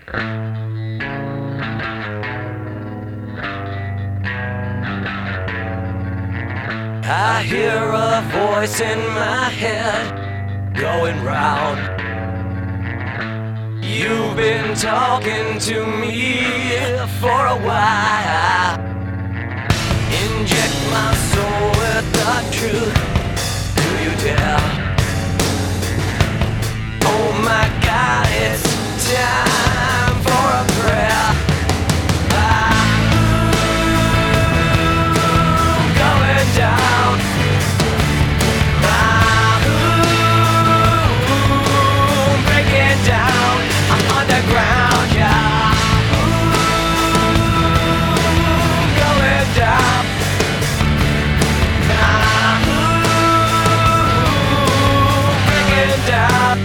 I hear a voice in my head going round. You've been talking to me for a while. Inject my soul with the truth. Do you dare? Oh my God, it's time for a prayer. Going down. Breaking down. I'm underground, yeah. Going down. Breaking down.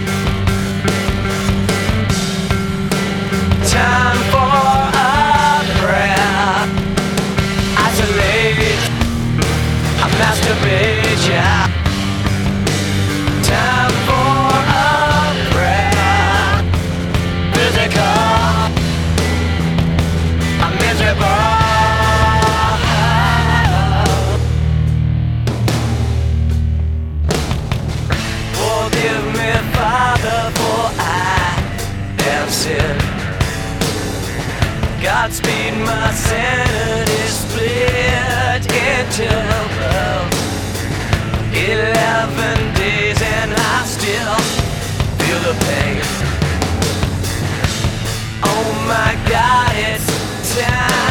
Time for a prayer. Isolate. I masturbate, yeah. Time for a prayer. Physical. I'm miserable. Forgive me, Father, for I have sinned. Godspeed, my sanity split into 11 days and I still feel the pain. Oh my God, it's time.